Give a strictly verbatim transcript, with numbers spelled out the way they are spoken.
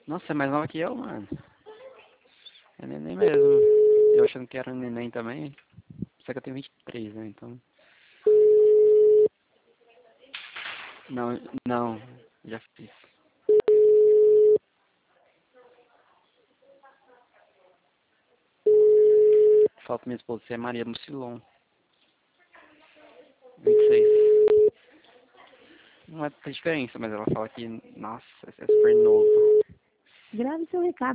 Nossa, é mais nova que eu, mano. É neném mesmo. Eu achando que era neném também. Só que eu tenho vinte e três, né? Então. Não, não. Já fiz. Falta minha esposa ser Maria Mucilon. vinte e seis. Não é muita diferença, mas ela fala que, nossa, é super novo. Grave seu recado.